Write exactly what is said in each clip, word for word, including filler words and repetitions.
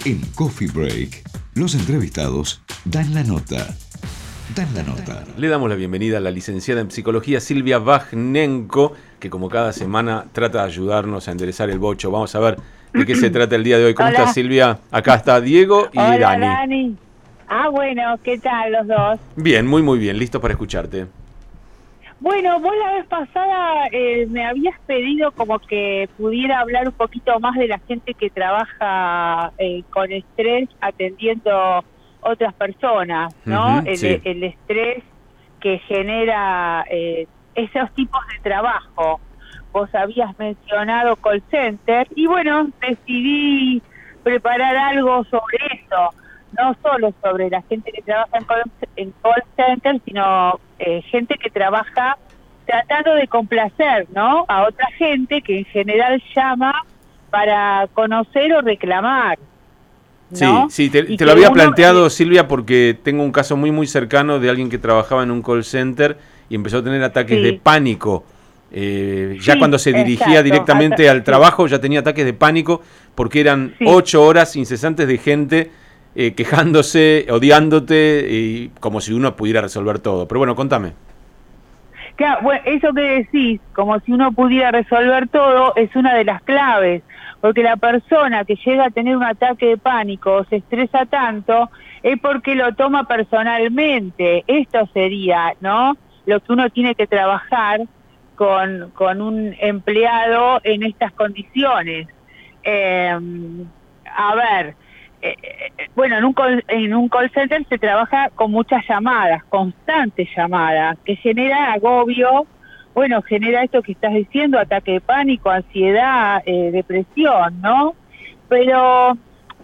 En Coffee Break, los entrevistados dan la nota. Dan la nota. Le damos la bienvenida a la licenciada en psicología Silvia Vajnenko, que como cada semana trata de ayudarnos a enderezar el bocho. Vamos a ver de qué se trata el día de hoy. ¿Cómo Hola. estás, Silvia? Acá está Diego y Hola, Dani. Dani. Ah, bueno, ¿qué tal los dos? Bien, muy muy bien, listos para escucharte. Bueno, vos la vez pasada eh, me habías pedido como que pudiera hablar un poquito más de la gente que trabaja eh, con estrés atendiendo otras personas, ¿no? Ujú, el, sí. el estrés que genera eh, esos tipos de trabajo. Vos habías mencionado call center y bueno, decidí preparar algo sobre eso, no solo sobre la gente que trabaja en call, en call center, sino eh, gente que trabaja tratando de complacer, ¿no?, a otra gente que en general llama para conocer o reclamar, ¿no? Sí, sí, te, Y te lo que había uno- planteado, Silvia, porque tengo un caso muy muy cercano de alguien que trabajaba en un call center y empezó a tener ataques Sí. de pánico. Eh, ya Sí, cuando se dirigía exacto, directamente ata- al sí. trabajo ya tenía ataques de pánico porque eran Sí. ocho horas incesantes de gente eh, quejándose, odiándote, y como si uno pudiera resolver todo. Pero bueno, contame. Claro, bueno, eso que decís, como si uno pudiera resolver todo, es una de las claves, porque la persona que llega a tener un ataque de pánico o se estresa tanto, es porque lo toma personalmente. Esto sería, ¿no?, lo que uno tiene que trabajar con, con un empleado en estas condiciones. Eh, a ver, eh, eh, bueno, en un, call, en un call center se trabaja con muchas llamadas, constantes llamadas, que genera agobio, bueno, genera esto que estás diciendo, ataque de pánico, ansiedad, eh, depresión, ¿no? Pero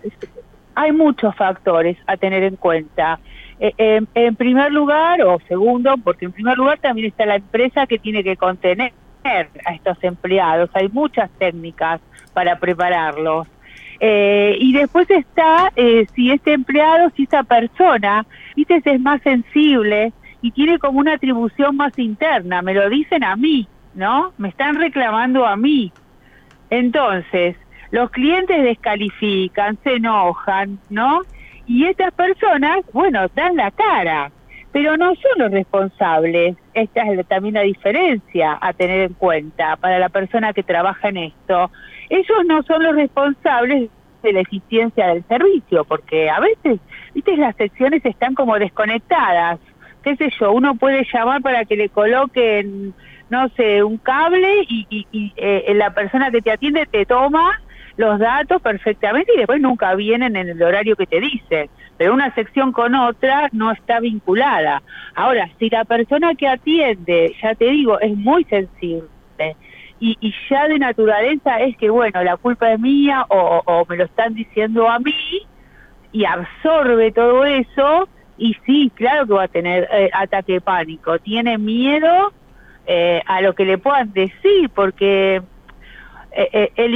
hay muchos factores a tener en cuenta. Eh, en, en primer lugar, o segundo, porque en primer lugar también está la empresa que tiene que contener a estos empleados. Hay muchas técnicas para prepararlos. Eh, y después está eh, si este empleado, si esta persona, viste, es más sensible y tiene como una atribución más interna. Me lo dicen a mí, ¿no? Me están reclamando a mí. Entonces, los clientes descalifican, se enojan, ¿no? Y estas personas, bueno, dan la cara, pero no son los responsables. Esta es también la diferencia a tener en cuenta para la persona que trabaja en esto. Ellos no son los responsables de la eficiencia del servicio, porque a veces, viste, las secciones están como desconectadas. Qué sé yo, uno puede llamar para que le coloquen, no sé, un cable y, y, y eh, la persona que te atiende te toma los datos perfectamente y después nunca vienen en el horario que te dicen, pero una sección con otra no está vinculada. Ahora, si la persona que atiende, ya te digo, es muy sensible y, y ya de naturaleza es que, bueno, la culpa es mía o, o, o me lo están diciendo a mí, y absorbe todo eso, y sí, claro que va a tener eh, ataque de pánico, tiene miedo eh, a lo que le puedan decir, porque Eh, eh, el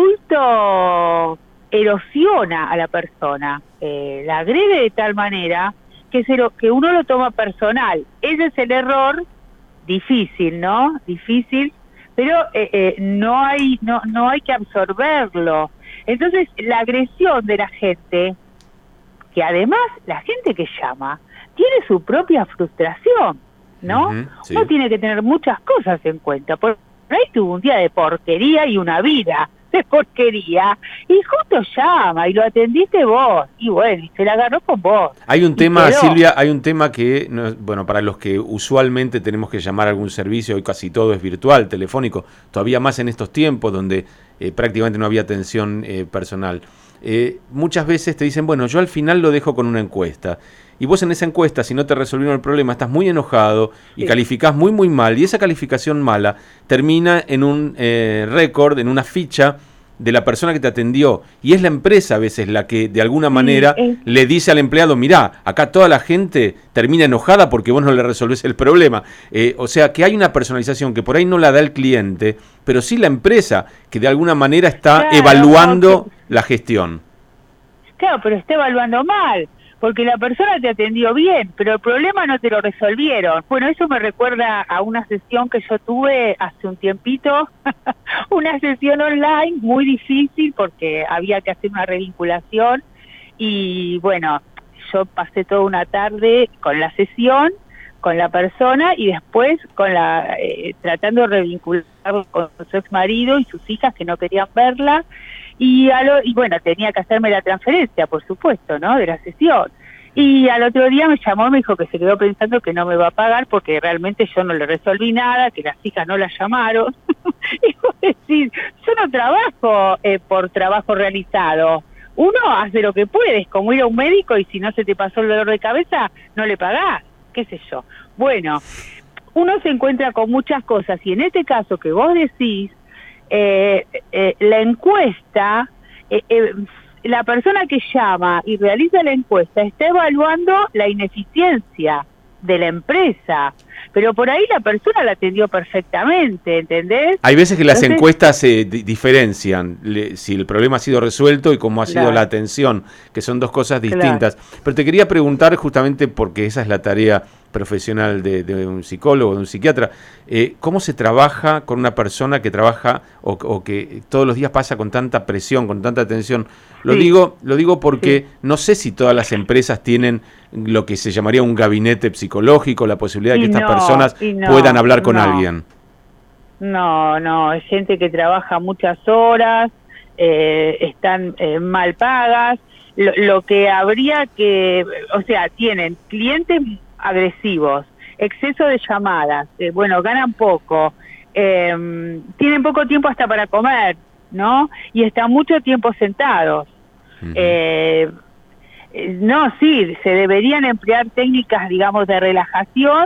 insulto erosiona a la persona, eh, la agrede de tal manera que, se lo, que uno lo toma personal. Ese es el error difícil, ¿no? Difícil, pero eh, eh, no hay no no hay que absorberlo. Entonces, la agresión de la gente, que además la gente que llama tiene su propia frustración, ¿no? Ujú, sí. Uno tiene que tener muchas cosas en cuenta. Por ahí tuvo un día de porquería y una vida de porquería, y justo llama y lo atendiste vos, y bueno, y se la agarró con vos. Hay un Y tema, quedó. Silvia, hay un tema que, no es- bueno, para los que usualmente tenemos que llamar a algún servicio, hoy casi todo es virtual, telefónico, todavía más en estos tiempos donde eh, prácticamente no había atención eh, personal. Eh, muchas veces te dicen, bueno, yo al final lo dejo con una encuesta. Y vos en esa encuesta, si no te resolvieron el problema, estás muy enojado y Sí. calificás muy, muy mal. Y esa calificación mala termina en un eh, récord, en una ficha de la persona que te atendió. Y es la empresa a veces la que de alguna Sí, manera es- le dice al empleado, mirá, acá toda la gente termina enojada porque vos no le resolvés el problema. Eh, o sea que hay una personalización que por ahí no la da el cliente, pero sí la empresa que de alguna manera está Claro, evaluando porque- la gestión. Claro, pero está evaluando mal, porque la persona te atendió bien, pero el problema no te lo resolvieron. Bueno, eso me recuerda a una sesión que yo tuve hace un tiempito, una sesión online muy difícil porque había que hacer una revinculación y bueno, yo pasé toda una tarde con la sesión, con la persona y después con la eh, tratando de revincular con su ex marido y sus hijas que no querían verla y, a lo, y bueno, tenía que hacerme la transferencia, por supuesto, ¿no?, de la sesión. Y al otro día me llamó, me dijo que se quedó pensando que no me va a pagar porque realmente yo no le resolví nada, que las hijas no la llamaron. Y vos decís, yo no trabajo eh, por trabajo realizado. Uno hace lo que puede, es como ir a un médico y si no se te pasó el dolor de cabeza, no le pagás, qué sé yo. Bueno, uno se encuentra con muchas cosas y en este caso que vos decís, eh, eh, la encuesta... Eh, eh, la persona que llama y realiza la encuesta está evaluando la ineficiencia de la empresa, pero por ahí la persona la atendió perfectamente, ¿entendés? Hay veces que las Entonces, encuestas se eh, diferencian, le, si el problema ha sido resuelto y cómo ha sido claro, la atención, que son dos cosas distintas. Claro. Pero te quería preguntar, justamente porque esa es la tarea profesional de, de un psicólogo, de un psiquiatra, eh, ¿cómo se trabaja con una persona que trabaja o, o que todos los días pasa con tanta presión, con tanta tensión? Lo, sí. digo, lo digo porque sí. no sé si todas las empresas tienen lo que se llamaría un gabinete psicológico, la posibilidad de que y estas no, personas no, puedan hablar con no. alguien. No, no, es gente que trabaja muchas horas, eh, están eh, mal pagas, lo, lo que habría que, o sea, tienen clientes agresivos, exceso de llamadas, eh, bueno, ganan poco, eh, tienen poco tiempo hasta para comer, ¿no? Y están mucho tiempo sentados. Uh-huh. eh, no, sí, se deberían emplear técnicas, digamos, de relajación.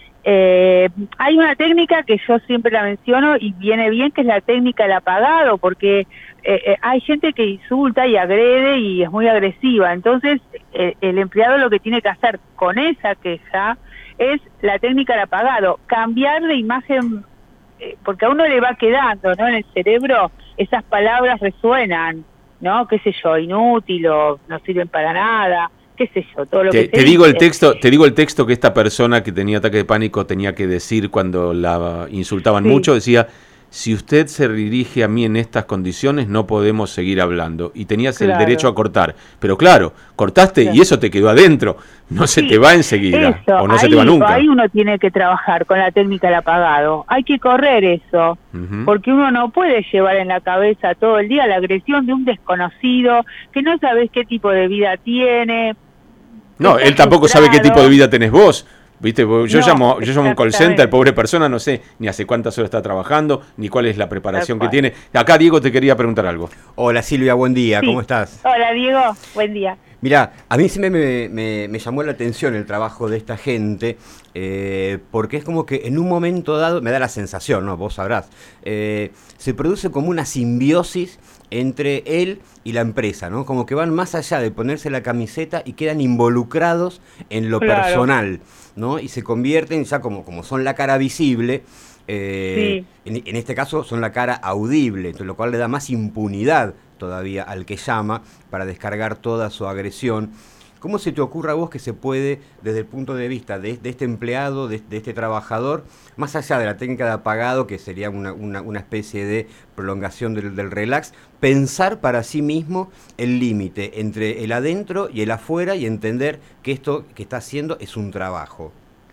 Eh, hay una técnica que yo siempre la menciono y viene bien, que es la técnica del apagado, porque eh, eh, hay gente que insulta y agrede y es muy agresiva, entonces eh, el empleado lo que tiene que hacer con esa queja es la técnica del apagado, cambiar de imagen, eh, porque a uno le va quedando, ¿no?, en el cerebro esas palabras resuenan, ¿no?, qué sé yo, inútil o no sirven para nada, qué sé yo, todo lo te, que te digo el texto, te digo el texto que esta persona que tenía ataque de pánico tenía que decir cuando la insultaban sí. mucho, decía: si usted se dirige a mí en estas condiciones, no podemos seguir hablando. Y tenías claro. el derecho a cortar. Pero claro, cortaste claro. y eso te quedó adentro. No se sí. te va enseguida. Eso, o no ahí, se te va nunca. Ahí uno tiene que trabajar con la técnica del apagado. Hay que correr eso. Uh-huh. Porque uno no puede llevar en la cabeza todo el día la agresión de un desconocido, que no sabes qué tipo de vida tiene. No, él tampoco sabe qué tipo de vida tenés vos. ¿Viste? Yo, no, llamo, yo llamo a un call center, pobre persona, no sé ni hace cuántas horas está trabajando, ni cuál es la preparación que tiene. Acá, Diego, te quería preguntar algo. Hola, Silvia, buen día, sí. ¿cómo estás? Hola, Diego, buen día. Mirá, a mí siempre me, me, me llamó la atención el trabajo de esta gente, eh, porque es como que en un momento dado, me da la sensación, ¿no?, vos sabrás, eh, se produce como una simbiosis entre él y la empresa, ¿no? Como que van más allá de ponerse la camiseta y quedan involucrados en lo claro. personal, ¿no? Y se convierten ya como, como son la cara visible, eh, sí. en, en este caso son la cara audible, entonces, lo cual le da más impunidad todavía al que llama para descargar toda su agresión. ¿Cómo se te ocurre a vos que se puede, desde el punto de vista de, de este empleado, de, de este trabajador, más allá de la técnica de apagado, que sería una, una, una especie de prolongación del, del relax, pensar para sí mismo el límite entre el adentro y el afuera y entender que esto que está haciendo es un trabajo?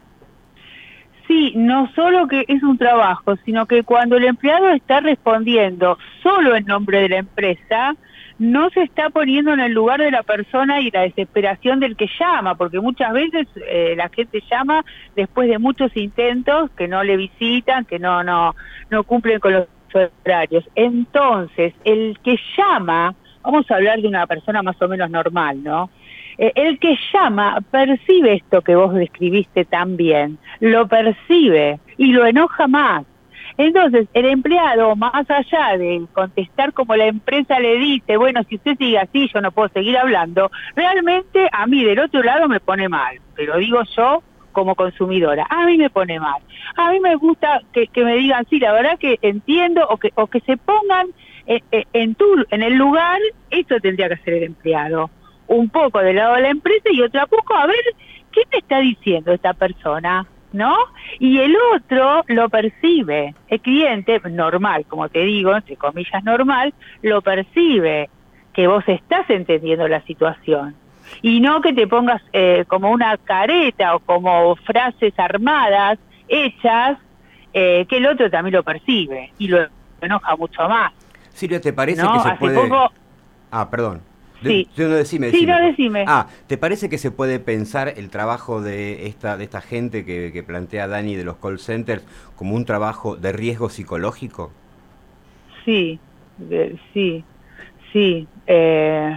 Sí, no solo que es un trabajo, sino que cuando el empleado está respondiendo solo en nombre de la empresa, no se está poniendo en el lugar de la persona y la desesperación del que llama, porque muchas veces eh, la gente llama después de muchos intentos que no le visitan, que no no no cumplen con los horarios. Entonces, el que llama, vamos a hablar de una persona más o menos normal, ¿no? Eh, el que llama percibe esto que vos describiste tan bien, lo percibe y lo enoja más. Entonces, el empleado, más allá de contestar como la empresa le dice, bueno, si usted sigue así, yo no puedo seguir hablando, realmente a mí del otro lado me pone mal, pero digo yo como consumidora, a mí me pone mal. A mí me gusta que, que me digan, sí, la verdad que entiendo, o que, o que se pongan en, en, tu, en el lugar, eso tendría que hacer el empleado. Un poco del lado de la empresa y otro poco, a ver, ¿qué me está diciendo esta persona? ¿No? Y el otro lo percibe, el cliente normal, como te digo, entre comillas normal, lo percibe. que vos estás entendiendo la situación. Y no que te pongas eh, como una careta o como frases armadas, hechas, eh, que el otro también lo percibe y lo enoja mucho más. Silvia, ¿te parece ¿no? que se Hace puede...? Poco... Ah, perdón. Sí, de, no decime, sí, decime. no decime. Ah, ¿te parece que se puede pensar el trabajo de esta de esta gente que, que plantea Dani de los call centers como un trabajo de riesgo psicológico? Sí, de, sí, sí. Eh,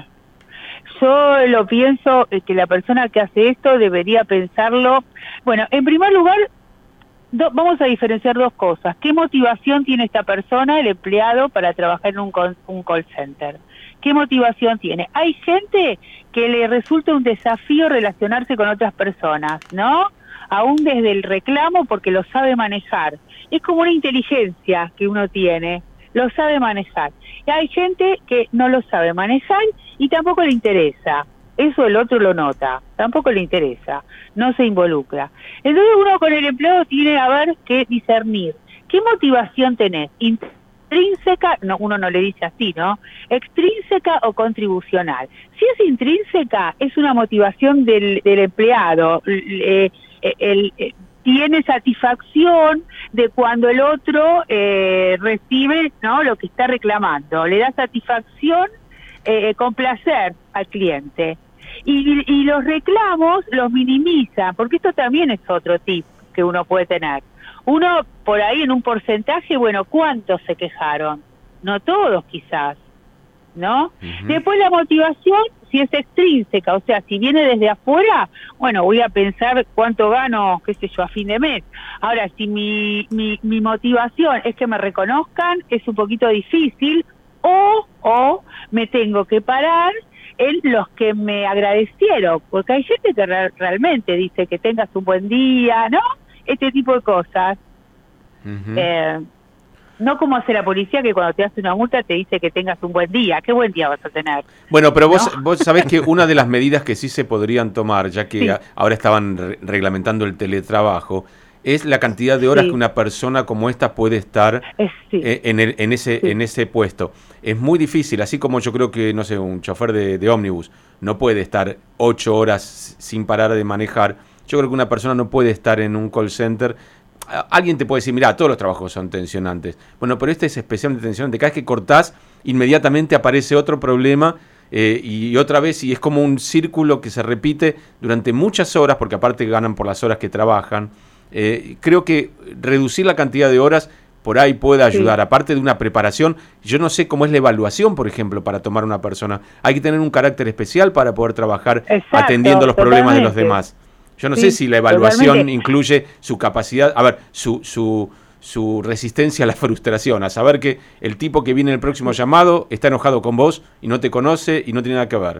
yo lo pienso que la persona que hace esto debería pensarlo. Bueno, en primer lugar, do, vamos a diferenciar dos cosas. ¿Qué motivación tiene esta persona, el empleado, para trabajar en un, un call center? ¿Qué motivación tiene? Hay gente que le resulta un desafío relacionarse con otras personas, ¿no? Aún desde el reclamo, porque lo sabe manejar. Es como una inteligencia que uno tiene, lo sabe manejar. Y hay gente que no lo sabe manejar y tampoco le interesa. Eso el otro lo nota, tampoco le interesa, no se involucra. Entonces uno con el empleado tiene a ver que discernir. ¿Qué motivación tenés? Intrínseca, no, uno no le dice así, ¿no? Extrínseca o contribucional. Si es intrínseca, es una motivación del, del empleado. Eh, el, el, el, tiene satisfacción de cuando el otro eh, recibe, ¿no?, lo que está reclamando. Le da satisfacción, eh, complacer al cliente. Y, y los reclamos los minimiza, porque esto también es otro tip que uno puede tener. Uno, por ahí en un porcentaje, bueno, ¿cuántos se quejaron? No todos quizás, ¿no? Uh-huh. Después la motivación, si es extrínseca, o sea, si viene desde afuera, bueno, voy a pensar cuánto gano, qué sé yo, a fin de mes. Ahora, si mi, mi, mi motivación es que me reconozcan, es un poquito difícil, o, o me tengo que parar en los que me agradecieron, porque hay gente que re- realmente dice que tengas un buen día, ¿no? Este tipo de cosas. Uh-huh. Eh, no como hace la policía, que cuando te hace una multa te dice que tengas un buen día. ¿Qué buen día vas a tener? Bueno, pero vos, ¿no? vos sabés que una de las medidas que sí se podrían tomar, ya que sí. a, ahora estaban re- reglamentando el teletrabajo, es la cantidad de horas sí. que una persona como esta puede estar es, sí. eh, en, el, en, ese, sí. en ese puesto. Es muy difícil, así como yo creo que, no sé, un chofer de, de ómnibus no puede estar ocho horas sin parar de manejar. Yo creo que una persona no puede estar en un call center. Alguien te puede decir, mira, todos los trabajos son tensionantes. Bueno, pero este es especialmente tensionante. Cada vez que cortás, inmediatamente aparece otro problema eh, y otra vez, y es como un círculo que se repite durante muchas horas, porque aparte ganan por las horas que trabajan. Eh, creo que reducir la cantidad de horas por ahí puede ayudar, sí. aparte de una preparación. Yo no sé cómo es la evaluación, por ejemplo, para tomar una persona. Hay que tener un carácter especial para poder trabajar Exacto, atendiendo los totalmente. problemas de los demás. Yo no sí, sé si la evaluación totalmente. incluye su capacidad, a ver, su, su, su resistencia a la frustración, a saber que el tipo que viene en el próximo llamado está enojado con vos y no te conoce y no tiene nada que ver.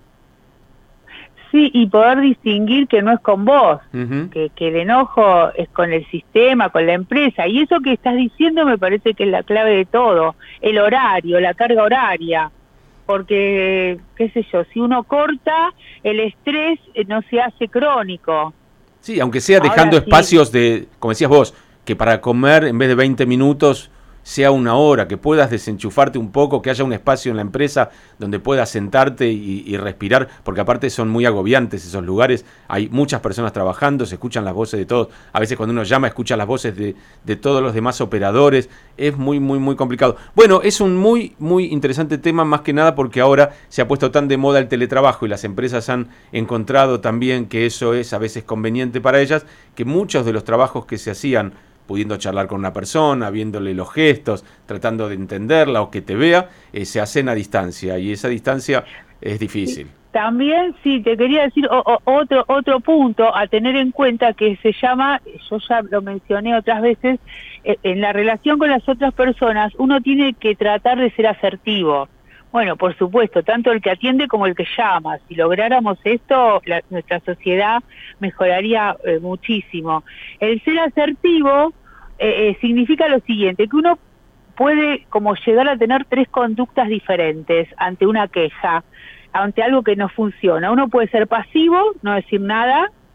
Sí, y poder distinguir que no es con vos, uh-huh. que, que el enojo es con el sistema, con la empresa. Y eso que estás diciendo me parece que es la clave de todo, el horario, la carga horaria. Porque, qué sé yo, si uno corta, el estrés no se hace crónico. Sí, aunque sea dejando Ahora, espacios sí. de, como decías vos, que para comer en vez de veinte minutos sea una hora, que puedas desenchufarte un poco, que haya un espacio en la empresa donde puedas sentarte y, y respirar, porque aparte son muy agobiantes esos lugares, hay muchas personas trabajando, se escuchan las voces de todos, a veces cuando uno llama escucha las voces de, de todos los demás operadores, es muy, muy, muy complicado. Bueno, es un muy, muy interesante tema, más que nada porque ahora se ha puesto tan de moda el teletrabajo y las empresas han encontrado también que eso es a veces conveniente para ellas, que muchos de los trabajos que se hacían pudiendo charlar con una persona, viéndole los gestos, tratando de entenderla o que te vea, eh, se hacen a distancia y esa distancia es difícil. También, sí, te quería decir o, o, otro otro punto a tener en cuenta que se llama, yo ya lo mencioné otras veces, eh, en la relación con las otras personas uno tiene que tratar de ser asertivo. Bueno, por supuesto, tanto el que atiende como el que llama. Si lográramos esto, la, nuestra sociedad mejoraría eh, muchísimo. El ser asertivo eh, eh, significa lo siguiente, que uno puede como llegar a tener tres conductas diferentes ante una queja, ante algo que no funciona. Uno puede ser pasivo, no decir nada.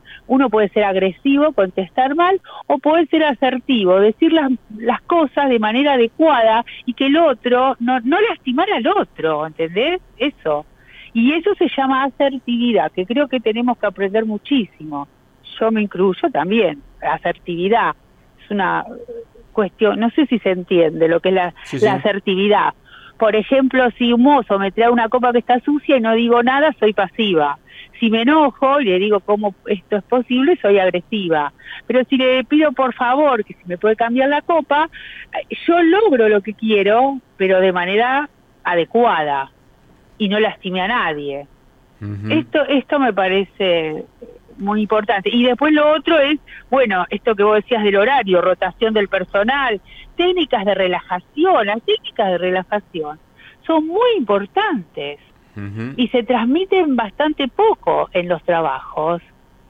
Uno puede ser agresivo, contestar mal, o puede ser asertivo, decir las, las cosas de manera adecuada y que el otro, no, no lastimar al otro, ¿entendés? Eso. Y eso se llama asertividad, que creo que tenemos que aprender muchísimo. Yo me incluyo también, asertividad. Es una cuestión, no sé si se entiende lo que es la, sí, sí. la asertividad. Por ejemplo, si un mozo me trae una copa que está sucia y no digo nada, soy pasiva. Si me enojo y le digo cómo esto es posible, soy agresiva. Pero si le pido por favor que si me puede cambiar la copa, yo logro lo que quiero, pero de manera adecuada y no lastimé a nadie. Uh-huh. Esto, esto me parece muy importante. Y después lo otro es, bueno, esto que vos decías del horario, rotación del personal, técnicas de relajación. Las técnicas de relajación son muy importantes. Uh-huh. Y se transmiten bastante poco en los trabajos.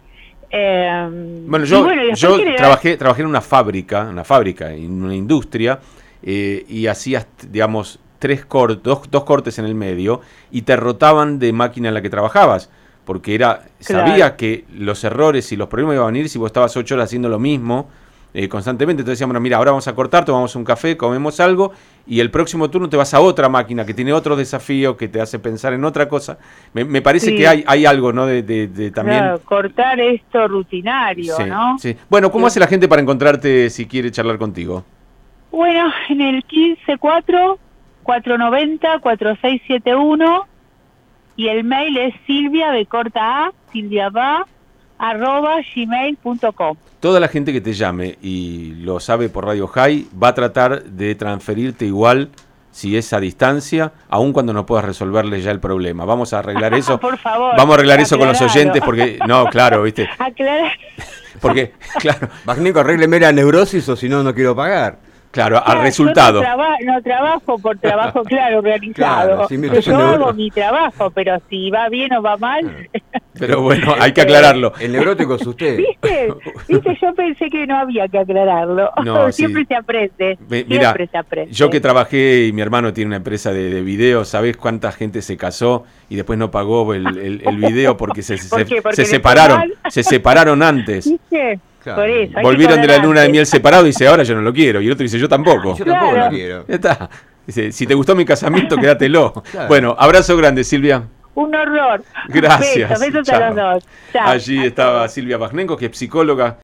Eh, bueno, yo, bueno, yo trabajé, trabajé en una fábrica, una fábrica, en una industria, eh, y hacías, digamos, tres cortes, dos, dos cortes en el medio, y te rotaban de máquina en la que trabajabas, porque era, claro, sabía que los errores y los problemas iban a venir si vos estabas ocho horas haciendo lo mismo, Eh, constantemente. Entonces decíamos, bueno, mira, ahora vamos a cortar, tomamos un café, comemos algo y el próximo turno te vas a otra máquina que tiene otro desafío, que te hace pensar en otra cosa. Me, me parece sí. que hay, hay algo, ¿no? De, de, de también... Claro, cortar esto rutinario, sí, ¿no? Sí. Bueno, ¿cómo sí. hace la gente para encontrarte si quiere charlar contigo? Bueno, en el quince cuatro, cuatro noventa, cuatro seis siete uno y el mail es Silvia de corta A, Silvia va, arroba gmail punto com. Toda la gente que te llame y lo sabe por Radio High va a tratar de transferirte igual si es a distancia, aun cuando no puedas resolverle ya el problema. Vamos a arreglar eso. Por favor. Vamos a arreglar eso con los oyentes porque, no, claro, viste. Aclarar. Porque, claro. Magnico, arrégleme la neurosis o si no, no quiero pagar. Claro, claro, al resultado. Yo no, traba, no trabajo por trabajo, claro, organizado. Claro, sí, yo hago mi trabajo, pero si va bien o va mal... Pero bueno, hay que aclararlo. El neurótico es usted. ¿Viste? ¿Viste? Yo pensé que no había que aclararlo. No, siempre sí. se aprende. Me, siempre mira, se aprende. Yo que trabajé y mi hermano tiene una empresa de, de video, ¿sabés cuánta gente se casó y después no pagó el, el, el video porque se, ¿Por se, porque se separaron? Se separaron antes. ¿Viste? Claro. Por eso, volvieron de la luna de miel separado y dice, ahora yo no lo quiero. Y el otro dice, yo tampoco. Yo claro. tampoco lo quiero. Ya está. Dice, si te gustó mi casamiento, quédatelo. Claro. Bueno, abrazo grande, Silvia. Un horror. Gracias. Besos, besos a los dos. Chao. Allí estaba Silvia Bajnenko, que es psicóloga.